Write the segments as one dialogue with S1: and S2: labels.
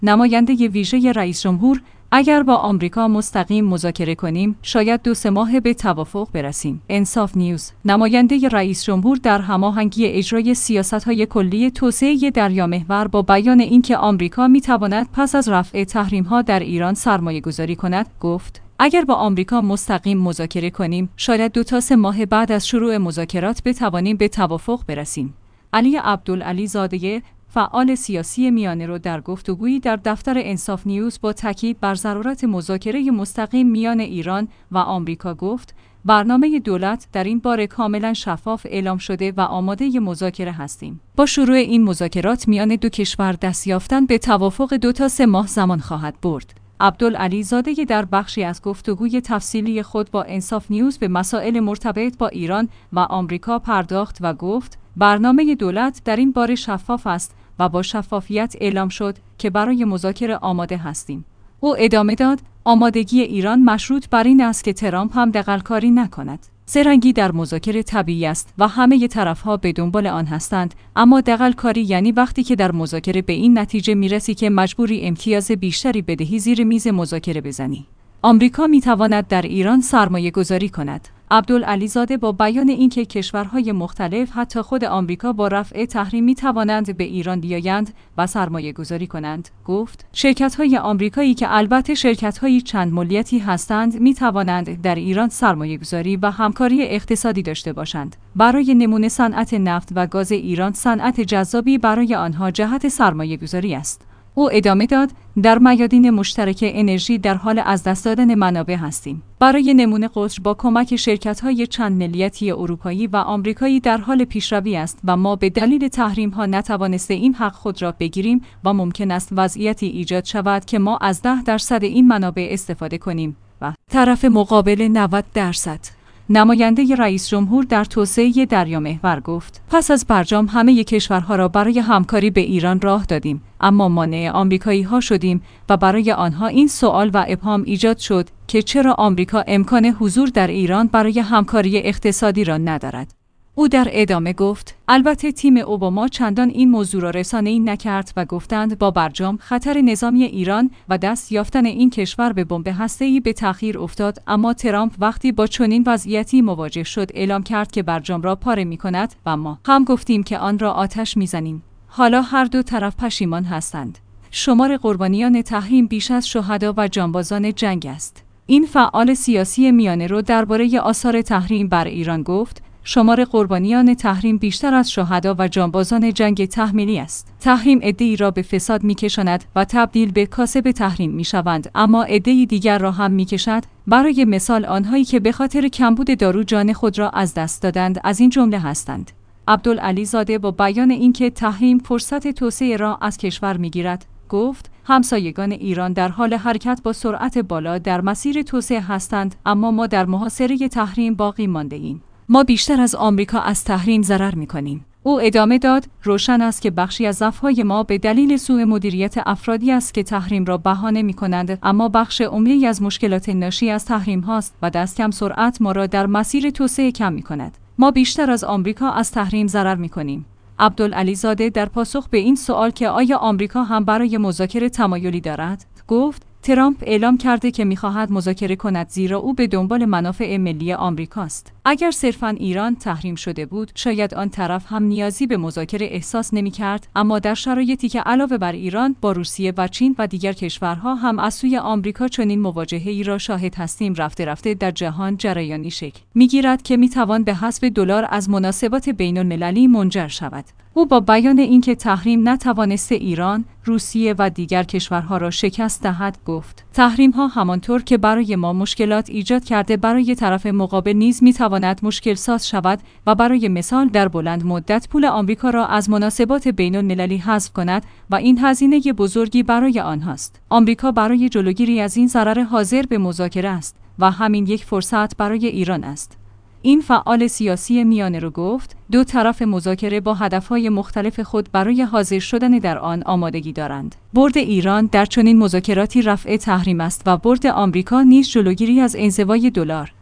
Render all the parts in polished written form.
S1: نماینده ویژه رئیس جمهور: اگر با آمریکا مستقیم مذاکره کنیم، شاید 2-3 ماه به توافق برسیم. انصاف نیوز: نماینده رئیس جمهور در هماهنگی اجرای سیاست‌های کلی توسعه دریامحور با بیان اینکه آمریکا می‌تواند پس از رفع تحریم‌ها در ایران سرمایه‌گذاری کند، گفت: اگر با آمریکا مستقیم مذاکره کنیم، شاید 2 تا 3 ماه بعد از شروع مذاکرات بتوانیم به توافق برسیم. علی عبدالعلی زاده، فعال سیاسی میانه‌رو، در گفتگویی در دفتر انصاف نیوز با تاکید بر ضرورت مذاکره مستقیم میان ایران و آمریکا گفت: برنامه دولت در این باره کاملا شفاف اعلام شده و آماده مذاکره هستیم. با شروع این مذاکرات میان 2 کشور دست یافتن به توافق 2 تا 3 ماه زمان خواهد برد. عبدالعلی زاده در بخشی از گفتگوی تفصیلی خود با انصاف نیوز به مسائل مرتبط با ایران و آمریکا پرداخت و گفت: برنامه دولت در این باره شفاف است و با شفافیت اعلام شد که برای مذاکره آماده هستیم. او ادامه داد: آمادگی ایران مشروط بر این است که ترامپ هم دغل‌کاری نکند. زرنگی در مذاکره طبیعی است و همه طرف‌ها به دنبال آن هستند، اما دغل‌کاری یعنی وقتی که در مذاکره به این نتیجه میرسی که مجبوری امتیاز بیشتری بدهی زیر میز مذاکره بزنی. آمریکا میتواند در ایران سرمایه گذاری کند. عبدالعلی زاده با بیان اینکه کشورهای مختلف حتی خود آمریکا با رفع تحریم میتوانند به ایران بیایند و سرمایه گذاری کنند، گفت: شرکت‌های آمریکایی که البته شرکت‌های چند ملیتی هستند میتوانند در ایران سرمایه گذاری و همکاری اقتصادی داشته باشند. برای نمونه صنعت نفت و گاز ایران صنعت جذابی برای آنها جهت سرمایه گذاری است. او ادامه داد: در میادین مشترک انرژی در حال از دست دادن منابع هستیم. برای نمونه قطر با کمک شرکت‌های چند ملیتی اروپایی و آمریکایی در حال پیشروی است و ما به دلیل تحریم‌ها نتوانسته این حق خود را بگیریم و ممکن است وضعیتی ایجاد شود که ما از 10% این منابع استفاده کنیم و طرف مقابل 90%. نماینده رئیس جمهور در توسعه دریامحور گفت: پس از برجام همه کشورها را برای همکاری به ایران راه دادیم، اما مانع آمریکایی‌ها شدیم و برای آنها این سوال و ابهام ایجاد شد که چرا آمریکا امکان حضور در ایران برای همکاری اقتصادی را ندارد. او در ادامه گفت: البته تیم اوباما چندان این موضوع را رسانه‌ای نکرد و گفتند با برجام خطر نظامی ایران و دست یافتن این کشور به بمب هسته‌ای به تأخیر افتاد، اما ترامپ وقتی با چنین وضعیتی مواجه شد اعلام کرد که برجام را پاره می‌کند و ما هم گفتیم که آن را آتش می‌زنیم. حالا هر 2 طرف پشیمان هستند. شمار قربانیان تحریم بیش از شهدا و جانبازان جنگ است. این فعال سیاسی میانه‌رو درباره آثار تحریم بر ایران گفت: شمار قربانیان تحریم بیشتر از شهدا و جانبازان جنگ تحمیلی است. تحریم عده‌ای را به فساد می‌کشاند و تبدیل به کاسب تحریم می‌شوند، اما عده‌ای دیگر را هم می‌کشد. برای مثال آنهایی که به خاطر کمبود دارو جان خود را از دست دادند از این جمله هستند. عبدالعلی زاده با بیان اینکه تحریم فرصت توسعه را از کشور می‌گیرد، گفت: همسایگان ایران در حال حرکت با سرعت بالا در مسیر توسعه هستند، اما ما در محاصره تحریم باقی مانده‌ایم. ما بیشتر از آمریکا از تحریم ضرر می‌کنیم. او ادامه داد: روشن است که بخشی از ضعف‌های ما به دلیل سوء مدیریت افرادی است که تحریم را بهانه می‌کنند، اما بخش عمده از مشکلات ناشی از تحریم هاست و دست کم سرعت ما را در مسیر توسعه کم می‌کند. ما بیشتر از آمریکا از تحریم ضرر می‌کنیم. عبدالعلی زاده در پاسخ به این سوال که آیا آمریکا هم برای مذاکره تمایلی دارد، گفت: ترامپ اعلام کرده که می‌خواهد مذاکره کند زیرا او به دنبال منافع ملی آمریکاست. اگر صرفاً ایران تحریم شده بود، شاید آن طرف هم نیازی به مذاکره احساس نمی‌کرد، اما در شرایطی که علاوه بر ایران با روسیه و چین و دیگر کشورها هم از سوی آمریکا چنین مواجهه‌ای را شاهد هستیم، رفته رفته در جهان جریانی شکل می‌گیرد که می‌توان به حذف دلار از مناسبات بین‌المللی منجر شود. او با بیان اینکه تحریم نتوانسته ایران، روسیه و دیگر کشورها را شکست دهد گفت: تحریم‌ها همانطور که برای ما مشکلات ایجاد کرده برای طرف مقابل نیز می‌تواند مشکل ساز شود و برای مثال در بلند مدت پول آمریکا را از مناسبات بین‌المللی حذف کند و این هزینه بزرگی برای آنهاست. آمریکا برای جلوگیری از این ضرر حاضر به مذاکره است و همین یک فرصت برای ایران است. این فعال سیاسی میانه‌رو گفت: 2 طرف مذاکره با هدف‌های مختلف خود برای حاضر شدن در آن آمادگی دارند. برد ایران در چنین مذاکراتی رفع تحریم است و برد آمریکا نیز جلوگیری از انزوای دلار.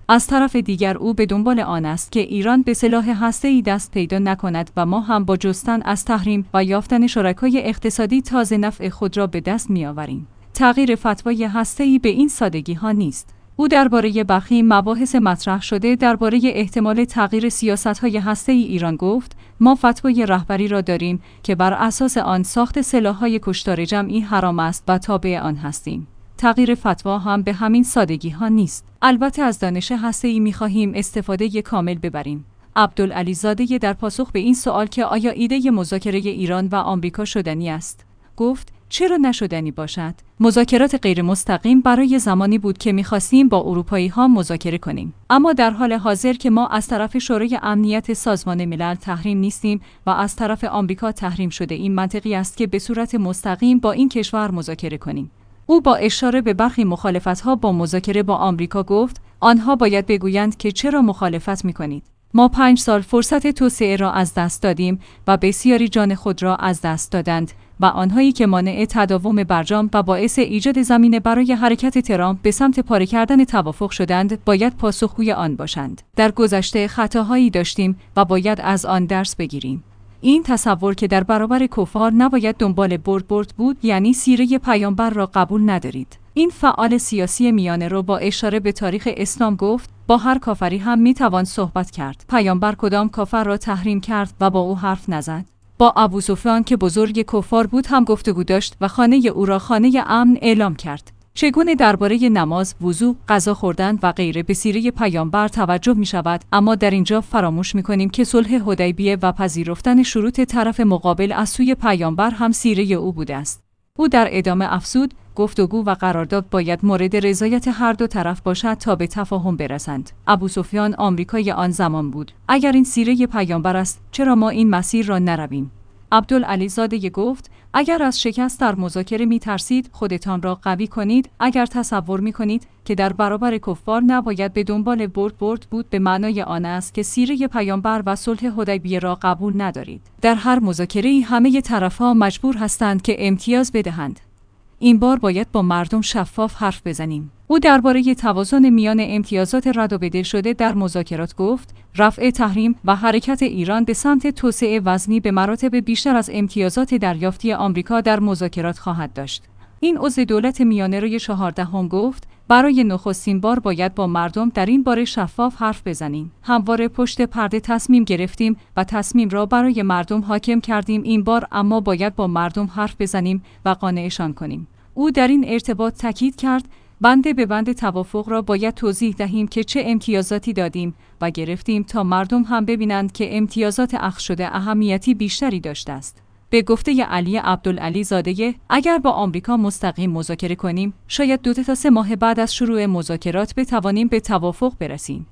S1: از طرف دیگر او به دنبال آن است که ایران به سلاح هسته‌ای دست پیدا نکند و ما هم با جستن از تحریم و یافتن شرکای اقتصادی تازه نفع خود را به دست می‌آوریم. تغییر فتوای هسته‌ای به این سادگی‌ها نیست. او درباره برخی مباحث مطرح شده درباره احتمال تغییر سیاست‌های هسته‌ای ایران گفت: ما فتوای رهبری را داریم که بر اساس آن ساخت سلاح‌های کشتار جمعی حرام است و تابع آن هستیم. تغییر فتوا هم به همین سادگی‌ها نیست. البته از دانش هسته‌ای می‌خواهیم استفاده کامل ببریم. عبدالعلی زاده در پاسخ به این سوال که آیا ایده مذاکره ایران و آمریکا شدنی است، گفت: چرا نشدنی باشد؟ مذاکرات غیر مستقیم برای زمانی بود که می‌خواستیم با اروپایی‌ها مذاکره کنیم. اما در حال حاضر که ما از طرف شورای امنیت سازمان ملل تحریم نیستیم و از طرف آمریکا تحریم شده، این منطقی است که به صورت مستقیم با این کشور مذاکره کنیم. او با اشاره به برخی مخالفت‌ها با مذاکره با آمریکا گفت: آنها باید بگویند که چرا مخالفت می‌کنید. ما 5 سال فرصت توسعه را از دست دادیم و بسیاری جان خود را از دست دادند و آنهایی که مانع تداوم برجام و باعث ایجاد زمینه برای حرکت ترامپ به سمت پاره کردن توافق شدند باید پاسخگوی آن باشند. در گذشته خطاهایی داشتیم و باید از آن درس بگیریم. این تصور که در برابر کفار نباید دنبال برد بود، یعنی سیره پیامبر را قبول ندارید. این فعال سیاسی میانه رو با اشاره به تاریخ اسلام گفت: با هر کافری هم میتوان صحبت کرد. پیامبر کدام کافر را تحریم کرد و با او حرف نزد؟ با ابوسفیان که بزرگ کفار بود هم گفتگو داشت و خانه او را خانه امن اعلام کرد. چگونه درباره نماز، وضو، غذا خوردن و غیره به سیره پیامبر توجه می شود، اما در اینجا فراموش می کنیم که صلح حدیبیه و پذیرفتن شروط طرف مقابل از سوی پیامبر هم سیره او بوده است. او در ادامه افزود: گفتگو و قرارداد باید مورد رضایت هر دو طرف باشد تا به تفاهم برسند. ابوسفیان آمریکای آن زمان بود. اگر این سیره پیامبر است، چرا ما این مسیر را نرویم؟ عبدالعلی زاده گفت: اگر از شکست در مذاکره می ترسید، خودتان را قوی کنید. اگر تصور می کنید که در برابر کفار نباید به دنبال برد بود، به معنای آن است که سیره پیامبر و صلح حدیبیه را قبول ندارید. در هر مذاکره‌ای همه طرف‌ها مجبور هستند که امتیاز بدهند. این بار باید با مردم شفاف حرف بزنیم. او درباره توازن میان امتیازات رد و بدل شده در مذاکرات گفت: رفع تحریم و حرکت ایران به سمت توسعه وزنی به مراتب بیشتر از امتیازات دریافتی آمریکا در مذاکرات خواهد داشت. این عضو دولت میانه روی 14 گفت: برای نخستین بار باید با مردم در این باره شفاف حرف بزنیم. همواره پشت پرده تصمیم گرفتیم و تصمیم را برای مردم حاکم کردیم. این بار اما باید با مردم حرف بزنیم و قانعشان کنیم. او در این ارتباط تاکید کرد: بند به بند توافق را باید توضیح دهیم که چه امتیازاتی دادیم و گرفتیم تا مردم هم ببینند که امتیازات اخذ شده اهمیتی بیشتری داشته است. به گفته علی عبدالعلی زاده، اگر با آمریکا مستقیم مذاکره کنیم، شاید 2 تا 3 ماه بعد از شروع مذاکرات بتوانیم به توافق برسیم.